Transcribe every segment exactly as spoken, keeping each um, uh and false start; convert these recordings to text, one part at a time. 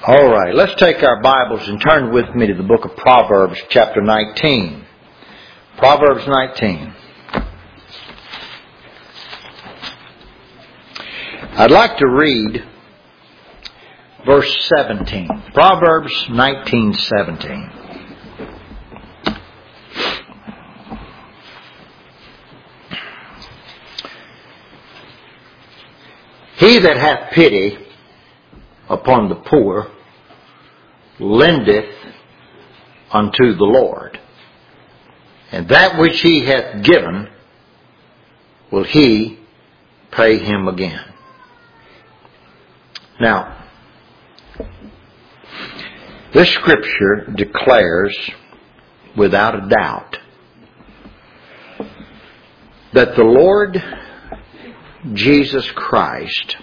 All right, let's take our Bibles and turn with me to the book of Proverbs, chapter nineteen. Proverbs nineteen. I'd like to read verse seventeen. Proverbs nineteen seventeen. He that hath pity upon the poor lendeth unto the Lord, and that which he hath given will he pay him again. Now, this scripture declares without a doubt that the Lord Jesus Christ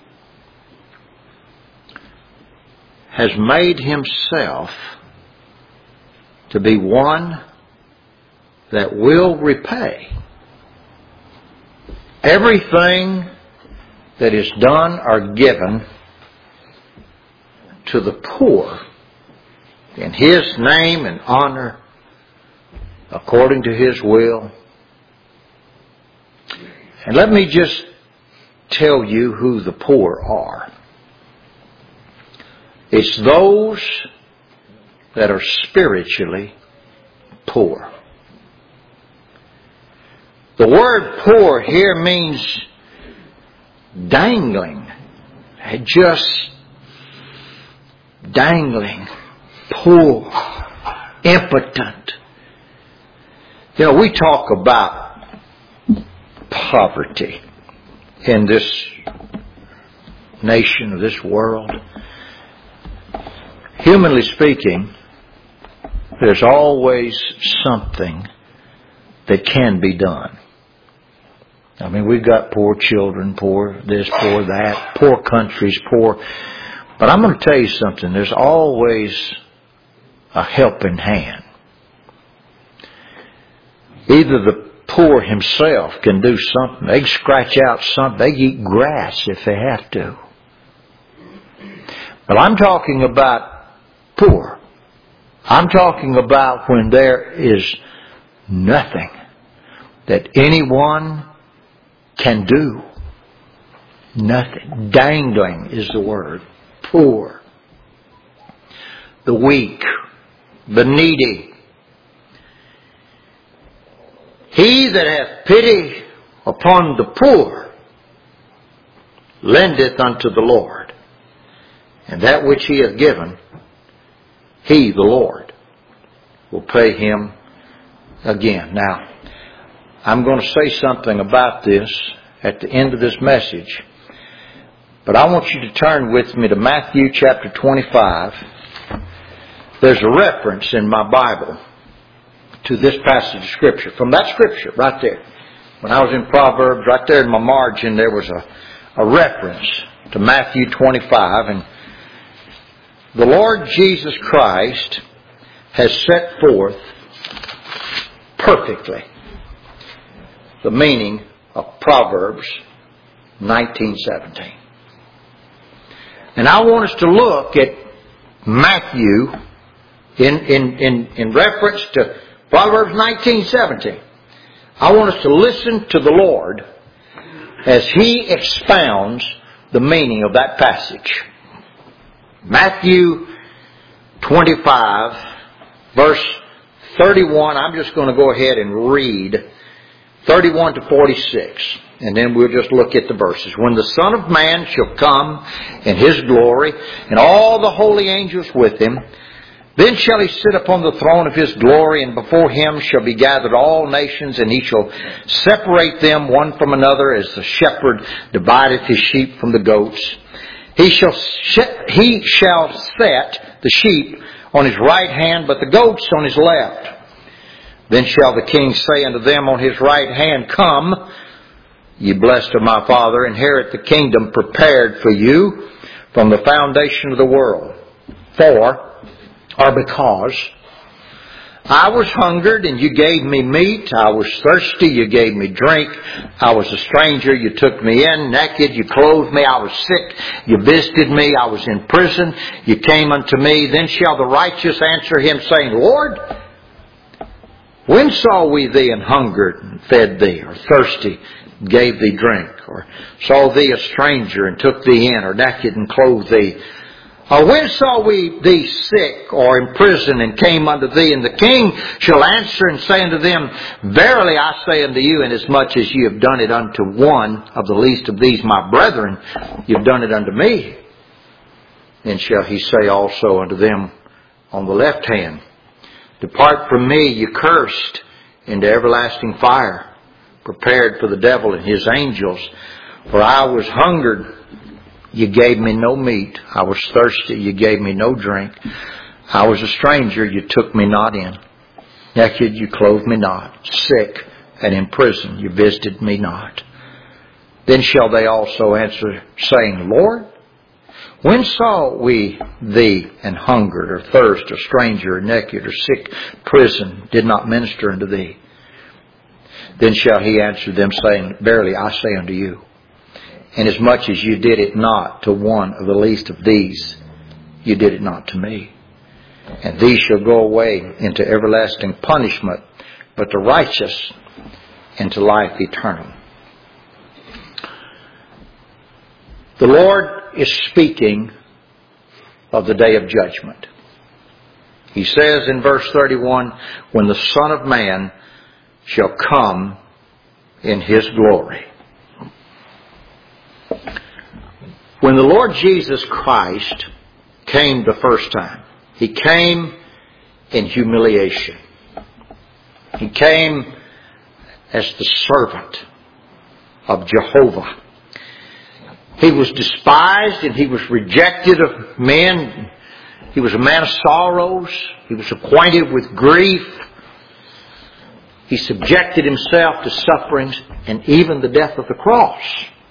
has made himself to be one that will repay everything that is done or given to the poor in his name and honor according to his will. And let me just tell you who the poor are. It's those that are spiritually poor. The word poor here means dangling. Just dangling. Poor. Impotent. You know, we talk about poverty in this nation, of this world. Humanly speaking, there's always something that can be done. I mean, we've got poor children, poor this, poor that, poor countries, poor... But I'm going to tell you something. There's always a helping hand. Either the poor himself can do something. They can scratch out something. They can eat grass if they have to. But I'm talking about poor. I'm talking about when there is nothing that anyone can do. Nothing. Dangling is the word. Poor. The weak. The needy. He that hath pity upon the poor lendeth unto the Lord, and that which he hath given, he, the Lord, will pay him again. Now, I'm going to say something about this at the end of this message, but I want you to turn with me to Matthew chapter twenty-five. There's a reference in my Bible to this passage of Scripture. From that Scripture, right there. When I was in Proverbs, right there in my margin, there was a, a reference to Matthew twenty-five. And the Lord Jesus Christ has set forth perfectly the meaning of Proverbs nineteen seventeen. And I want us to look at Matthew in, in, in, in reference to Proverbs nineteen seventeen. I want us to listen to the Lord as He expounds the meaning of that passage. Matthew twenty-five, verse thirty-one. I'm just going to go ahead and read thirty-one to forty-six. And then we'll just look at the verses. When the Son of Man shall come in His glory, and all the holy angels with Him, then shall He sit upon the throne of His glory, and before Him shall be gathered all nations, and He shall separate them one from another, as the shepherd divideth his sheep from the goats. He shall he shall set the sheep on His right hand, but the goats on His left. Then shall the King say unto them on His right hand, Come, ye blessed of my Father, inherit the kingdom prepared for you from the foundation of the world. For, or because, I was hungered, and you gave me meat. I was thirsty, you gave me drink. I was a stranger, you took me in. Naked, you clothed me. I was sick, you visited me. I was in prison, you came unto me. Then shall the righteous answer him, saying, Lord, when saw we thee and hungered and fed thee, or thirsty, gave thee drink, or saw thee a stranger and took thee in, or naked and clothed thee? Or when saw we thee sick or in prison and came unto thee? And the king shall answer and say unto them, Verily I say unto you, inasmuch as ye have done it unto one of the least of these my brethren, ye have done it unto me. Then shall he say also unto them on the left hand, Depart from me, ye cursed, into everlasting fire, prepared for the devil and his angels. For I was hungered, you gave me no meat. I was thirsty, you gave me no drink. I was a stranger, you took me not in. Naked, you clothed me not. Sick and in prison, you visited me not. Then shall they also answer, saying, Lord, when saw we thee and hungered, or thirst, or stranger, or naked, or sick, prison, did not minister unto thee? Then shall he answer them, saying, Verily I say unto you, inasmuch as you did it not to one of the least of these, you did it not to me. And these shall go away into everlasting punishment, but the righteous into life eternal. The Lord is speaking of the day of judgment. He says in verse thirty-one, when the Son of Man shall come in His glory. When the Lord Jesus Christ came the first time, He came in humiliation. He came as the servant of Jehovah. He was despised and He was rejected of men. He was a man of sorrows. He was acquainted with grief. He subjected Himself to sufferings and even the death of the cross.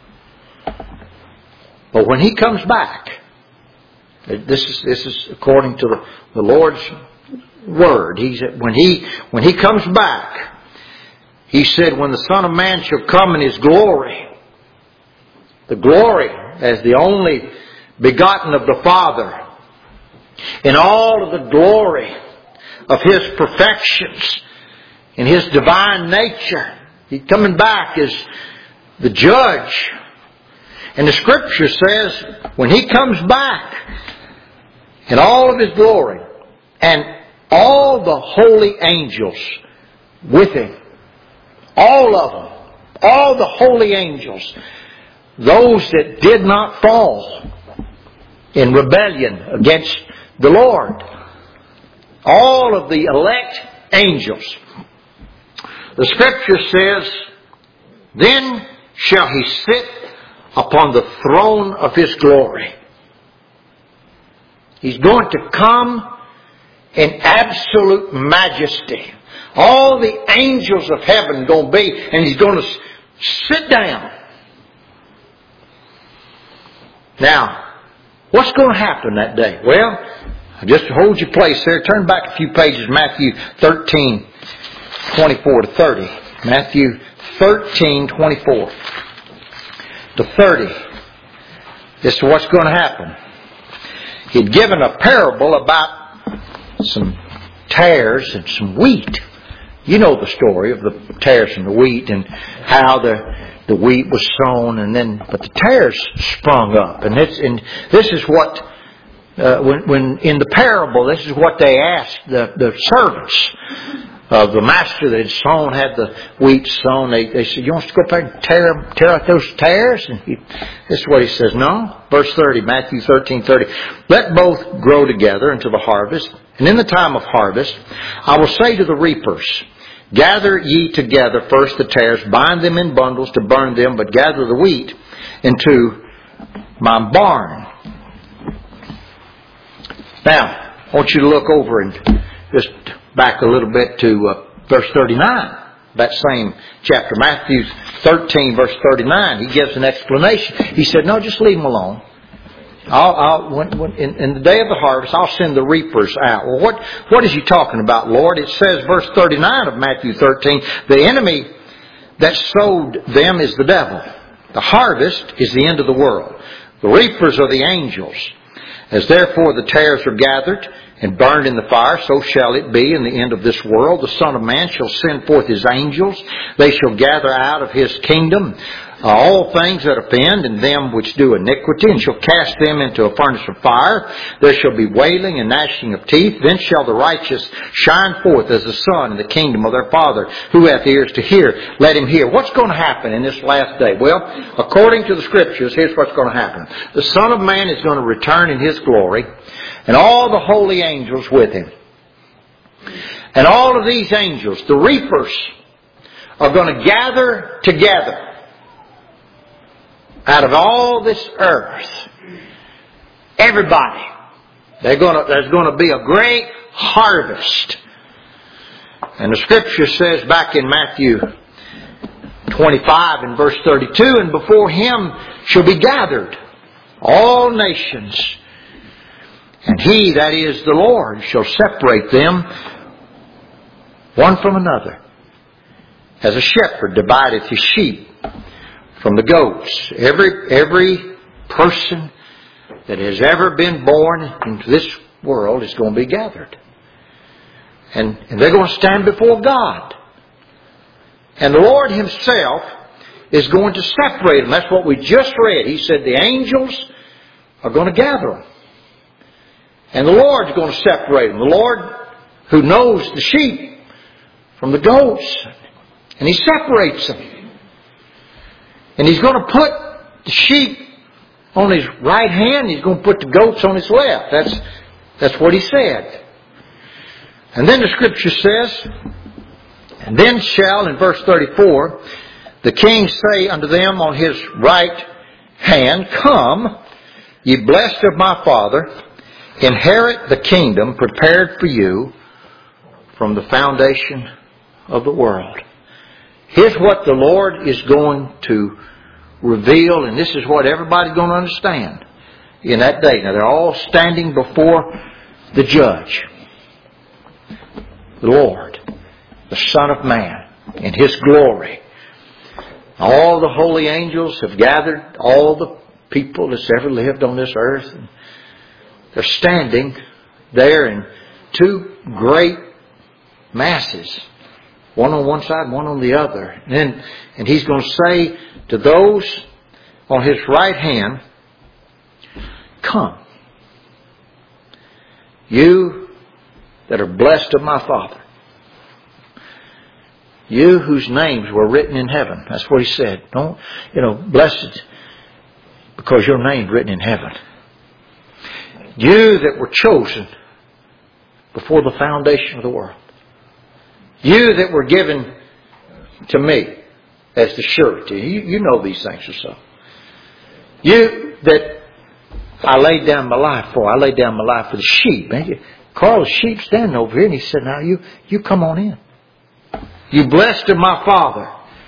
But when He comes back, this is this is according to the, the Lord's word. He said, when he when He comes back, He said, when the Son of Man shall come in His glory, the glory as the only begotten of the Father, in all of the glory of His perfections, in His divine nature, He's coming back as the judge. And the Scripture says, when He comes back in all of His glory, and all the holy angels with Him, all of them, all the holy angels, those that did not fall in rebellion against the Lord, all of the elect angels, the Scripture says, then shall He sit upon the throne of His glory. He's going to come in absolute majesty. All the angels of heaven going to be, and He's going to sit down. Now, what's going to happen that day? Well, just to hold your place there, turn back a few pages, Matthew thirteen, twenty-four to thirty. Matthew thirteen, twenty-four to thirty. This is what's going to happen. He'd given a parable about some tares and some wheat. You know the story of the tares and the wheat, and how the the wheat was sown, and then but the tares sprung up. And it's and this is what uh, when when in the parable, this is what they asked the the servants of the master that had sown, had the wheat sown. They they said, "You want us to go back and tear tear out those tares?" And he, this is what he says. No, verse thirty, Matthew thirteen thirty. Let both grow together until the harvest, and in the time of harvest, I will say to the reapers, gather ye together first the tares, bind them in bundles to burn them, but gather the wheat into my barn. Now, I want you to look over and just back a little bit to uh, verse thirty-nine. That same chapter, Matthew thirteen, verse thirty-nine. He gives an explanation. He said, no, just leave them alone. I'll, I'll, when, when, in, in the day of the harvest, I'll send the reapers out. Well, what, what is he talking about, Lord? It says, verse thirty-nine of Matthew thirteen, the enemy that sowed them is the devil. The harvest is the end of the world. The reapers are the angels. As therefore the tares are gathered and burned in the fire, so shall it be in the end of this world. The Son of Man shall send forth His angels. They shall gather out of His kingdom uh, all things that offend and them which do iniquity, and shall cast them into a furnace of fire. There shall be wailing and gnashing of teeth. Then shall the righteous shine forth as the sun in the kingdom of their Father. Who hath ears to hear, let him hear. What's going to happen in this last day? Well, according to the Scriptures, here's what's going to happen. The Son of Man is going to return in His glory, and all the holy angels with Him. And all of these angels, the reapers, are going to gather together out of all this earth. Everybody. They're going to, there's going to be a great harvest. And the Scripture says back in Matthew twenty-five and verse thirty-two, and before Him shall be gathered all nations. And He, that is the Lord, shall separate them one from another, as a shepherd divideth his sheep from the goats. Every, every person that has ever been born into this world is going to be gathered. And, and they're going to stand before God. And the Lord Himself is going to separate them. That's what we just read. He said the angels are going to gather them. And the Lord's going to separate them. The Lord who knows the sheep from the goats. And He separates them. And He's going to put the sheep on His right hand. He's going to put the goats on His left. That's, that's what He said. And then the Scripture says, and then shall, in verse thirty-four, the King say unto them on His right hand, Come, ye blessed of my Father, inherit the kingdom prepared for you from the foundation of the world. Here's what the Lord is going to reveal, and this is what everybody's going to understand in that day. Now, they're all standing before the judge, the Lord, the Son of Man, in His glory. All the holy angels have gathered, all the people that's ever lived on this earth. And they're standing there in two great masses, one on one side, one on the other. And then, and He's going to say to those on His right hand, Come, you that are blessed of my Father, you whose names were written in heaven. That's what He said. Don't, you know, blessed because your name's written in heaven. You that were chosen before the foundation of the world. You that were given to me as the surety. You, you know these things are so. You that I laid down my life for. I laid down my life for the sheep. Carl's sheep standing over here, and he said, now you, you come on in. You blessed of my Father.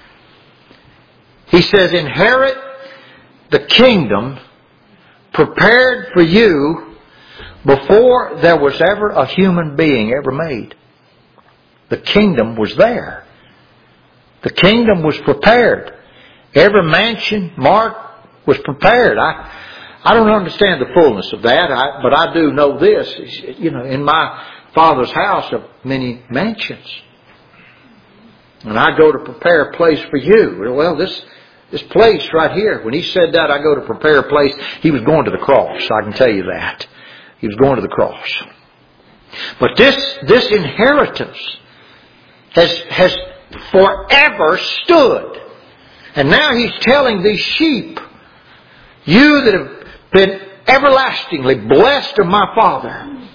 He says, inherit the kingdom prepared for you before there was ever a human being ever made. The kingdom was there. The kingdom was prepared. Every mansion marked was prepared. I, I don't understand the fullness of that, I, but I do know this. You know, in my Father's house are many mansions. And I go to prepare a place for you. Well, this this place right here, when He said that, I go to prepare a place, He was going to the cross. I can tell you that. He was going to the cross. But this, this inheritance has, has forever stood. And now He's telling these sheep, you that have been everlastingly blessed of my Father,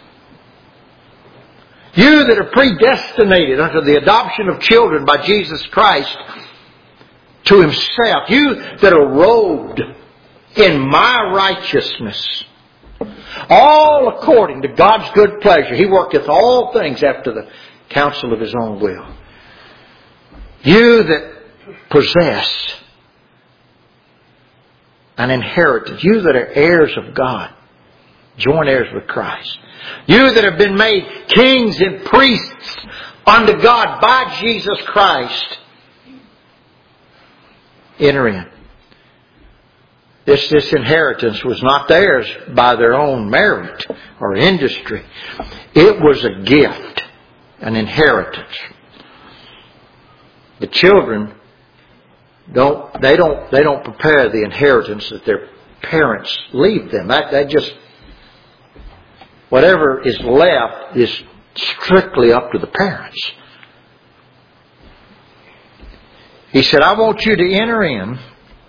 you that are predestinated unto the adoption of children by Jesus Christ to Himself, you that are robed in my righteousness, all according to God's good pleasure. He worketh all things after the counsel of His own will. You that possess an inheritance. You that are heirs of God, joint heirs with Christ. You that have been made kings and priests unto God by Jesus Christ, enter in. This, this inheritance was not theirs by their own merit or industry. It was a gift, an inheritance. The children don't, they don't, they don't prepare the inheritance that their parents leave them. That, that just, whatever is left is strictly up to the parents. He said, I want you to enter in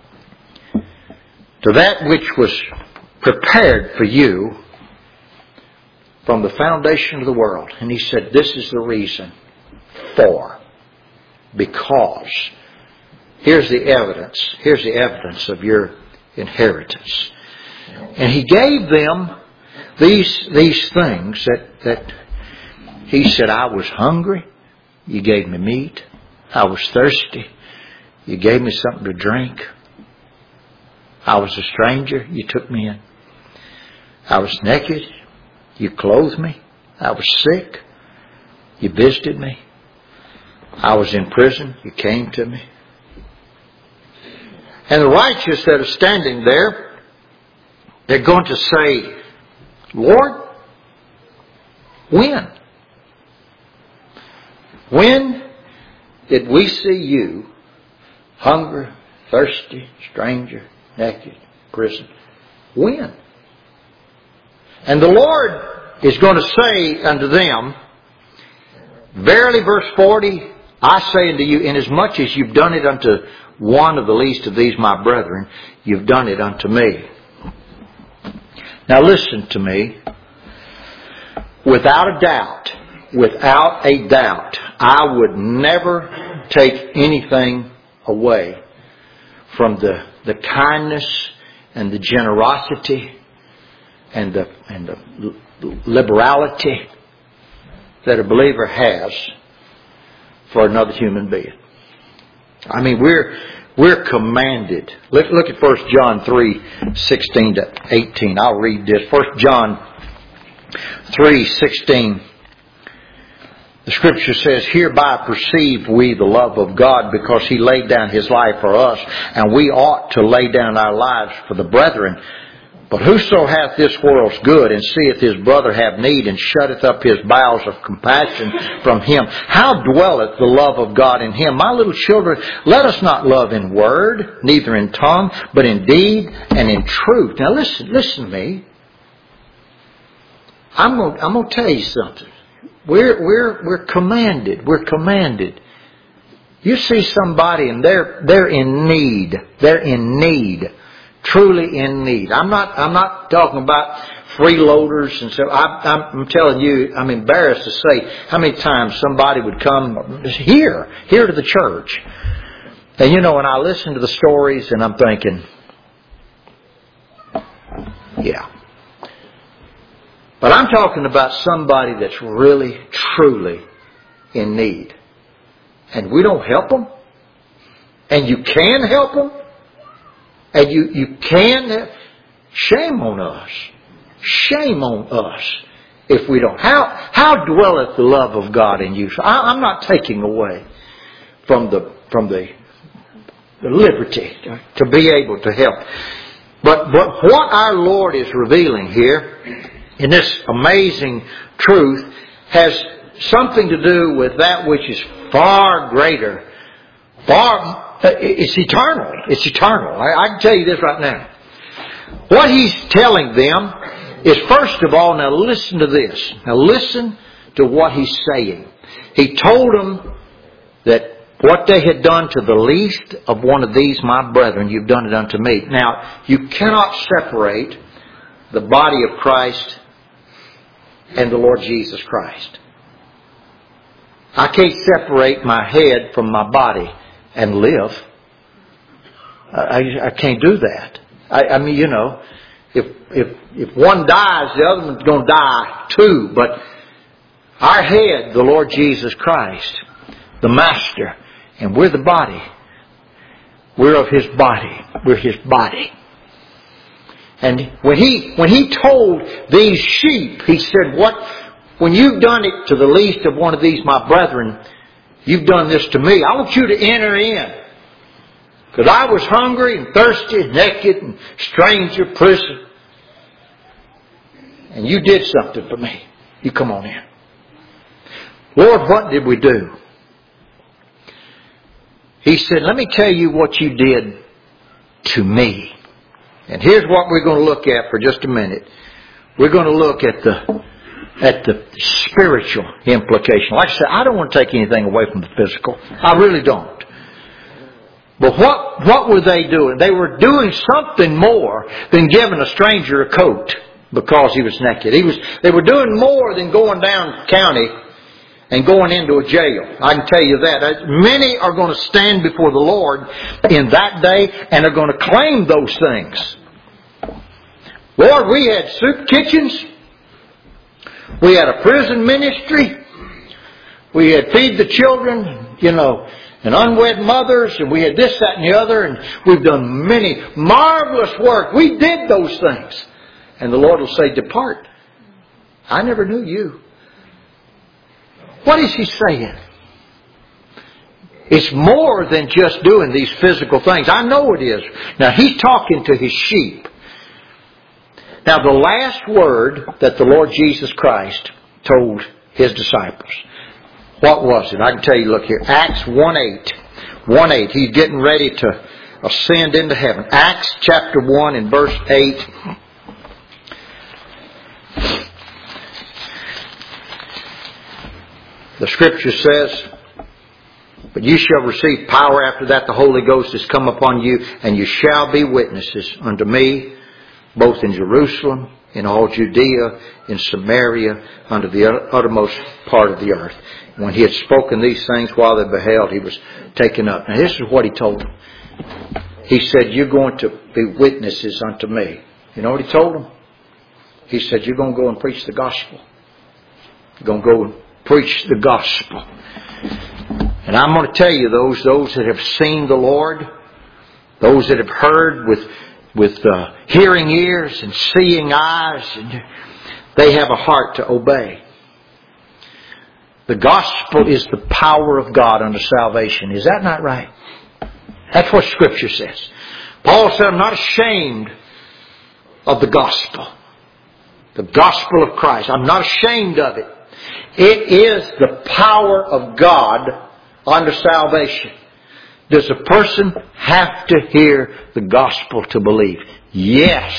to that which was prepared for you from the foundation of the world. And he said, this is the reason for. Because. Here's the evidence. Here's the evidence of your inheritance. And he gave them these, these things that, that he said, I was hungry. You gave me meat. I was thirsty. You gave me something to drink. I was a stranger. You took me in. I was naked. You clothed me. I was sick. You visited me. I was in prison. You came to me. And the righteous that are standing there, they're going to say, Lord, when? When did we see you hungry, thirsty, stranger, naked, prison? When? And the Lord is going to say unto them, verily, verse forty, I say unto you, inasmuch as you've done it unto one of the least of these my brethren, you've done it unto me. Now listen to me. Without a doubt, without a doubt, I would never take anything away from the, the kindness and the generosity and the, and the liberality that a believer has for another human being. I mean, we're we're commanded. Look, look at First John three, sixteen to eighteen. I'll read this. First John three, sixteen. The Scripture says, hereby perceive we the love of God, because He laid down His life for us, and we ought to lay down our lives for the brethren. But whoso hath this world's good, and seeth his brother have need, and shutteth up his bowels of compassion from him, how dwelleth the love of God in him? My little children, let us not love in word, neither in tongue, but in deed and in truth. Now listen, listen to me. I'm going, I'm going to tell you something. We're, we're, we're commanded. We're commanded. You see somebody and they're, they're in need. They're in need. Truly in need. I'm not, I'm not talking about freeloaders and so. I, I'm telling you, I'm embarrassed to say how many times somebody would come here, here to the church. And you know, when I listen to the stories and I'm thinking, yeah. But I'm talking about somebody that's really, truly in need. And we don't help them. And you can help them. And you, you can. Shame on us. Shame on us if we don't. How, how dwelleth the love of God in you? So I, I'm not taking away from the, from the, the liberty to be able to help. But, but what our Lord is revealing here in this amazing truth has something to do with that which is far greater, far, it's eternal. It's eternal. I, I can tell you this right now. What He's telling them is, first of all, now listen to this. Now listen to what He's saying. He told them that what they had done to the least of one of these my brethren, you've done it unto me. Now, you cannot separate the body of Christ and the Lord Jesus Christ. I can't separate my head from my body and live. I, I can't do that. I, I mean, you know, if if if one dies, the other one's going to die too. But our head, the Lord Jesus Christ, the Master, and we're the body. We're of His body. We're His body. And when he, when he told these sheep, he said, what, when you've done it to the least of one of these, my brethren, you've done this to me. I want you to enter in. Because I was hungry and thirsty and naked and stranger, prison. And you did something for me. You come on in. Lord, what did we do? He said, let me tell you what you did to me. And here's what we're going to look at for just a minute. We're going to look at the at the spiritual implication. Like I said, I don't want to take anything away from the physical. I really don't. But what what were they doing? They were doing something more than giving a stranger a coat because he was naked. He was. They were doing more than going down county and going into a jail. I can tell you that. Many are going to stand before the Lord in that day and are going to claim those things. Lord, we had soup kitchens. We had a prison ministry. We had feed the children, you know, and unwed mothers. And we had this, that, and the other. And we've done many marvelous work. We did those things. And the Lord will say, depart. I never knew you. What is He saying? It's more than just doing these physical things. I know it is. Now, He's talking to His sheep. Now, the last word that the Lord Jesus Christ told His disciples, what was it? I can tell you, look here. Acts one eight. one eight. He's getting ready to ascend into heaven. Acts chapter one and verse eight. The Scripture says, but you shall receive power after that the Holy Ghost has come upon you, and you shall be witnesses unto me, both in Jerusalem, in all Judea, in Samaria, unto the uttermost part of the earth. When He had spoken these things while they beheld, He was taken up. Now this is what He told them. He said, you're going to be witnesses unto me. You know what He told them? He said, you're going to go and preach the gospel. You're going to go and preach the gospel. And I'm going to tell you, those those that have seen the Lord, those that have heard with with uh, hearing ears and seeing eyes, and they have a heart to obey. The gospel is the power of God unto salvation. Is that not right? That's what Scripture says. Paul said, I'm not ashamed of the gospel. The gospel of Christ. I'm not ashamed of it. It is the power of God unto salvation. Does a person have to hear the gospel to believe? Yes.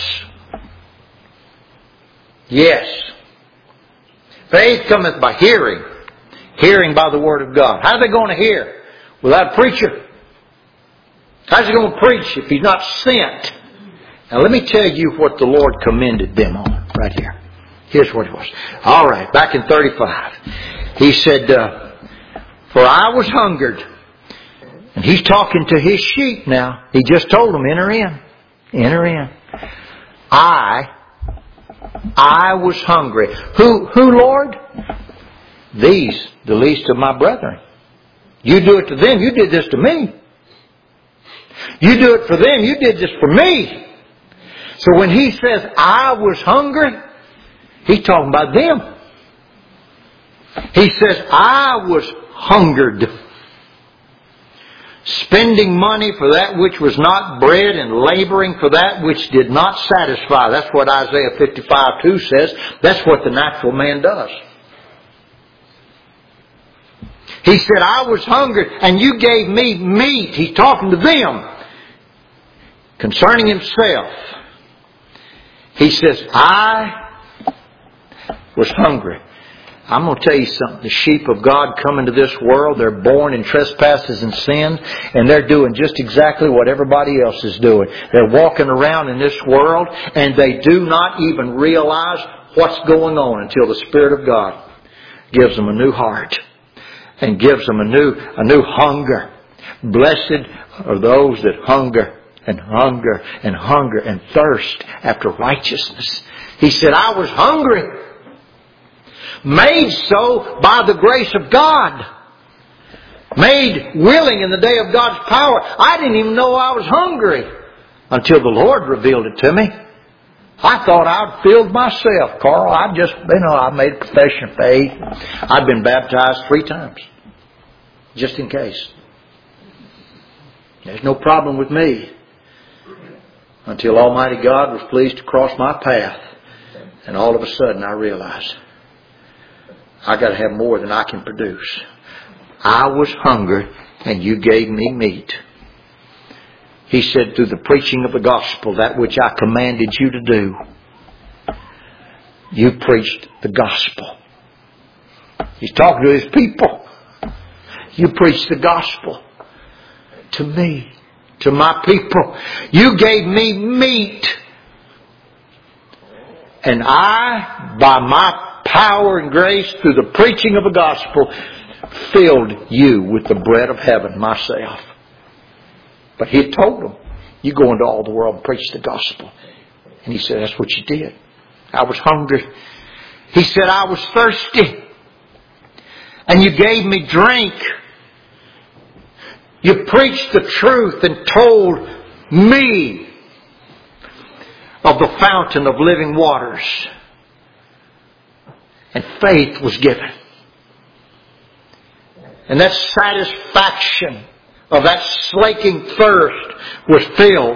Yes. Faith cometh by hearing. Hearing by the word of God. How are they going to hear? Without a preacher. How's he going to preach if he's not sent? Now let me tell you what the Lord commended them on right here. Here's what it was. All right, back in thirty-five. He said, uh, for I was hungered. And He's talking to His sheep now. He just told them, enter in. Enter in. I, I was hungry. Who, who, Lord? These, the least of my brethren. You do it to them, you did this to me. You do it for them, you did this for me. So when He says, I was hungry, He's talking about them. He says, I was hungered. Spending money for that which was not bread and laboring for that which did not satisfy. That's what Isaiah fifty-five two says. That's what the natural man does. He said, I was hungry and you gave me meat. He's talking to them. Concerning Himself, He says, I was hungry. I'm going to tell you something. The sheep of God come into this world. They're born in trespasses and sins. And they're doing just exactly what everybody else is doing. They're walking around in this world. And they do not even realize what's going on until the Spirit of God gives them a new heart. And gives them a new, a new hunger. Blessed are those that hunger and hunger and hunger and thirst after righteousness. He said, I was hungry. Made so by the grace of God. Made willing in the day of God's power. I didn't even know I was hungry until the Lord revealed it to me. I thought I'd filled myself, Carl. I just, you know, I made a profession of faith. I'd been baptized three times. Just in case. There's no problem with me. Until Almighty God was pleased to cross my path. And all of a sudden I realized I got to have more than I can produce. I was hungry and you gave me meat. He said, through the preaching of the gospel, that which I commanded you to do, you preached the gospel. He's talking to his people. You preached the gospel to me, to my people. You gave me meat. And I, by my power and grace, through the preaching of the gospel, filled you with the bread of heaven myself. But he had told them, you go into all the world and preach the gospel. And he said, that's what you did. I was hungry. He said, I was thirsty. And you gave me drink. You preached the truth and told me of the fountain of living waters. And faith was given. And that satisfaction of that slaking thirst was filled.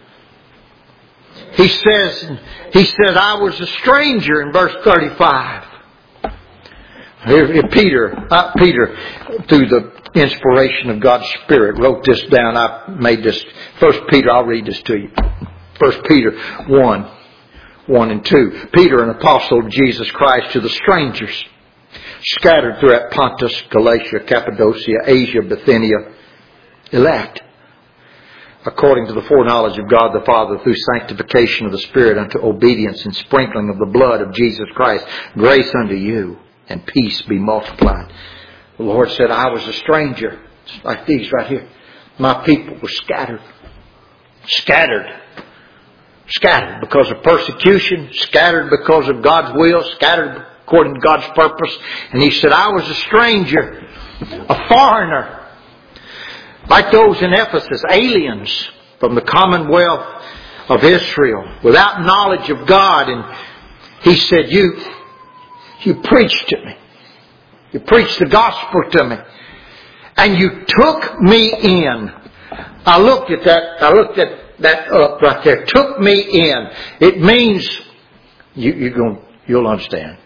He says, he said, I was a stranger in verse thirty-five. Here, Peter, uh, Peter, through the inspiration of God's Spirit, wrote this down. I made this. First Peter, I'll read this to you. First Peter one, one and two. Peter, an apostle of Jesus Christ, to the strangers scattered throughout Pontus, Galatia, Cappadocia, Asia, Bithynia, elect, according to the foreknowledge of God the Father, through sanctification of the Spirit unto obedience and sprinkling of the blood of Jesus Christ, grace unto you and peace be multiplied. The Lord said, I was a stranger, like these right here. My people were scattered. Scattered. Scattered because of persecution, scattered because of God's will, scattered according to God's purpose. And he said, I was a stranger, a foreigner, like those in Ephesus, aliens from the commonwealth of Israel, without knowledge of God. And he said, you, you preached to me. You preached the gospel to me. And you took me in. I looked at that, I looked at that up right there. Took me in. It means, you, you're going, you'll understand.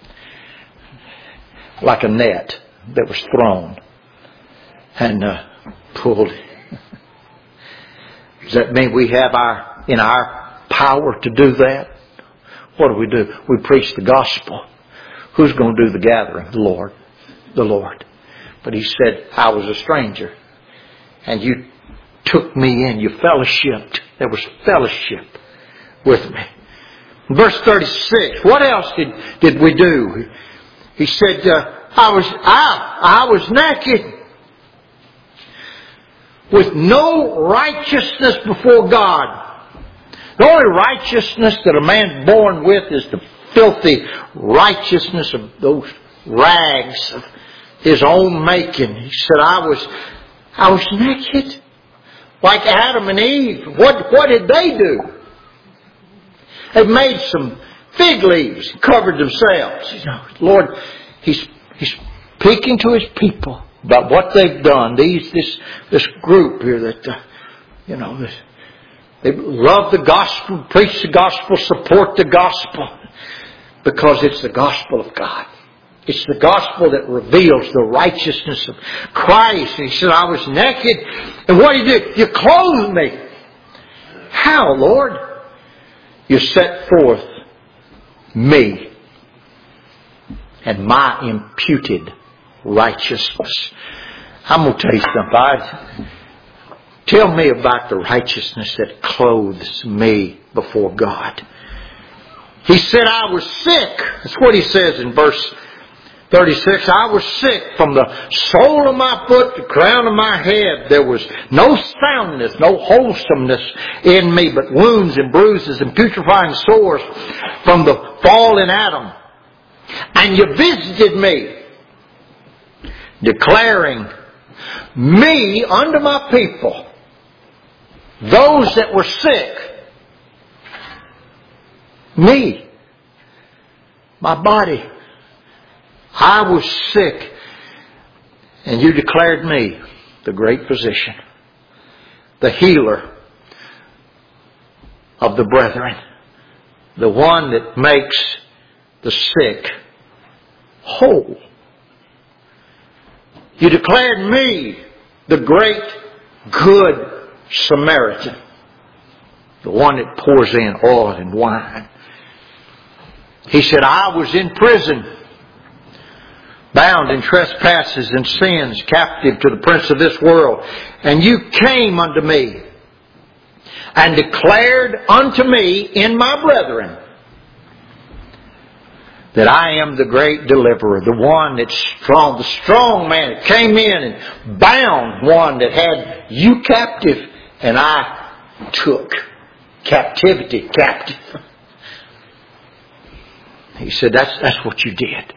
Like a net that was thrown and uh, pulled. Does that mean we have our, in our power to do that? What do we do? We preach the gospel. Who's going to do the gathering? The Lord. The Lord. But he said, I was a stranger. And you took me in. You fellowshipped. There was fellowship with me. Verse thirty-six. What else did, did we do? He said, uh, I was I, I was naked, with no righteousness before God. The only righteousness that a man's born with is the filthy righteousness of those rags of his own making. He said, I was I was naked. Like Adam and Eve. What, what did they do? They made some fig leaves and covered themselves. You know, Lord, He's He's speaking to His people about what they've done. These this this group here that uh, you know this, they love the gospel, preach the gospel, support the gospel, because it's the gospel of God. It's the gospel that reveals the righteousness of Christ. And he said, I was naked. And what did you do? You clothed me. How, Lord? You set forth me and my imputed righteousness. I'm going to tell you something. I, tell me about the righteousness that clothes me before God. He said, I was sick. That's what he says in verse thirty-six, I was sick from the sole of my foot to the crown of my head. There was no soundness, no wholesomeness in me, but wounds and bruises and putrefying sores from the fall in Adam. And you visited me, declaring me unto my people, those that were sick, Me. My body. I was sick. And you declared me the great physician, the healer of the brethren, the one that makes the sick whole. You declared me the great good Samaritan, the one that pours in oil and wine. He said, I was in prison, bound in trespasses and sins, captive to the prince of this world. And you came unto me and declared unto me in my brethren that I am the great deliverer, the one that's strong, the strong man that came in and bound one that had you captive, and I took captivity captive. He said, that's, that's what you did.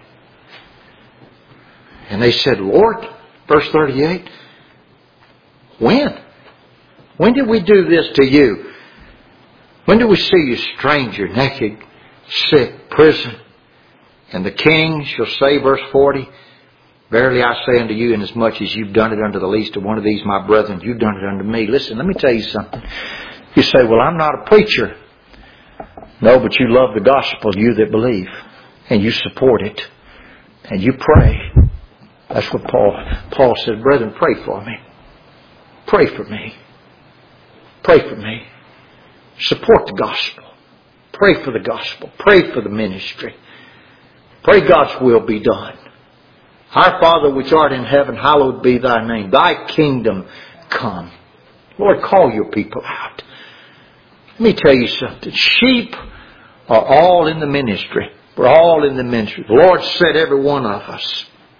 And they said, Lord, verse thirty-eight, when? When did we do this to you? When did we see you stranger, naked, sick, prison? And the king shall say, verse forty, verily I say unto you, inasmuch as you've done it unto the least of one of these my brethren, you've done it unto me. Listen, let me tell you something. You say, well, I'm not a preacher. No, but you love the gospel, you that believe. And you support it. And you pray. That's what Paul, Paul said, brethren, pray for me. Pray for me. Pray for me. Support the gospel. Pray for the gospel. Pray for the ministry. Pray God's will be done. Our Father which art in heaven, hallowed be thy name. Thy kingdom come. Lord, call your people out. Let me tell you something. Sheep are all in the ministry. We're all in the ministry. The Lord set every one of us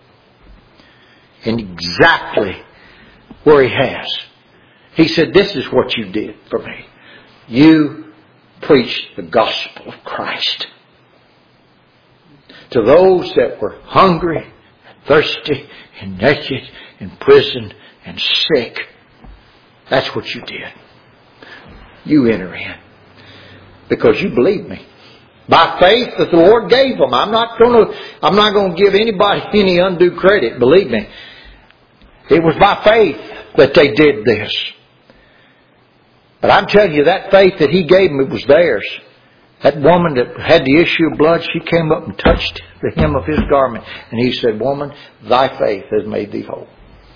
in exactly where He has. He said, this is what you did for me. You preached the gospel of Christ to those that were hungry, and thirsty, and naked, in prison, and sick. That's what you did. You enter in because you believe me. By faith that the Lord gave them. I'm not going to, I'm not going to give anybody any undue credit. Believe me. It was by faith that they did this. But I'm telling you, that faith that He gave them, it was theirs. That woman that had the issue of blood, she came up and touched the hem of His garment. And He said, woman, thy faith has made thee whole.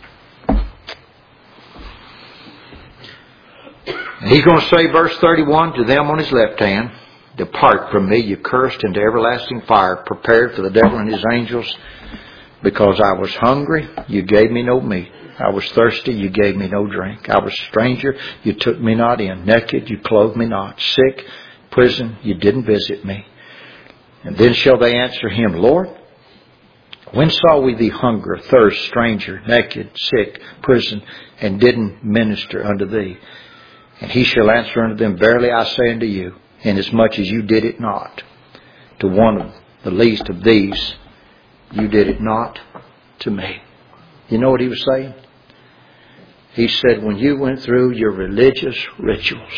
And He's going to say, verse thirty-one, to them on His left hand, depart from me, you cursed, into everlasting fire, prepared for the devil and his angels. Because I was hungry, you gave me no meat. I was thirsty, you gave me no drink. I was a stranger, you took me not in. Naked, you clothed me not. Sick, prison, you didn't visit me. And then shall they answer Him, Lord, when saw we thee hunger, thirst, stranger, naked, sick, prison, and didn't minister unto thee? And He shall answer unto them, verily I say unto you, inasmuch as you did it not to one of the least of these, you did it not to me. You know what He was saying? He said, when you went through your religious rituals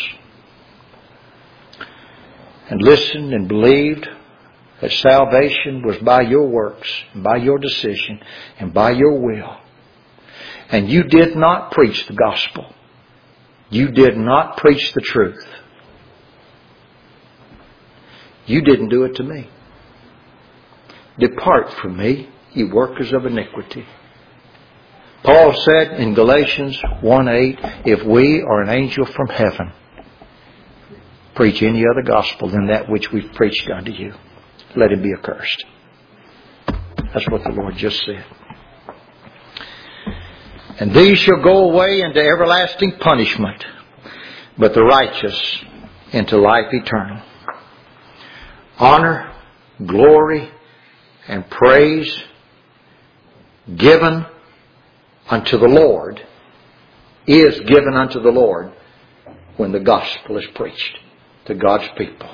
and listened and believed that salvation was by your works, and by your decision, and by your will, and you did not preach the gospel, you did not preach the truth, you didn't do it to me. Depart from me, ye workers of iniquity. Paul said in Galatians one eight, if we or an angel from heaven preach any other gospel than that which we've preached unto you, let him be accursed. That's what the Lord just said. And these shall go away into everlasting punishment, but the righteous into life eternal. Honor, glory, and praise given unto the Lord is given unto the Lord when the gospel is preached to God's people.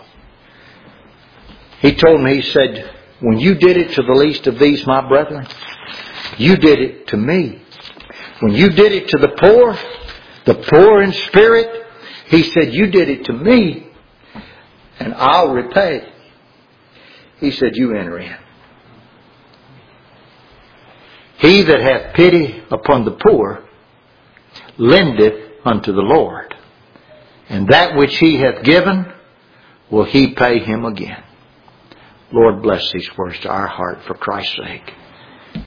He told me, He said, when you did it to the least of these, my brethren, you did it to me. When you did it to the poor, the poor in spirit, He said, you did it to me. and I'll repay. He said, you enter in. He that hath pity upon the poor lendeth unto the Lord, and that which he hath given will he pay him again. Lord, bless these words to our heart for Christ's sake.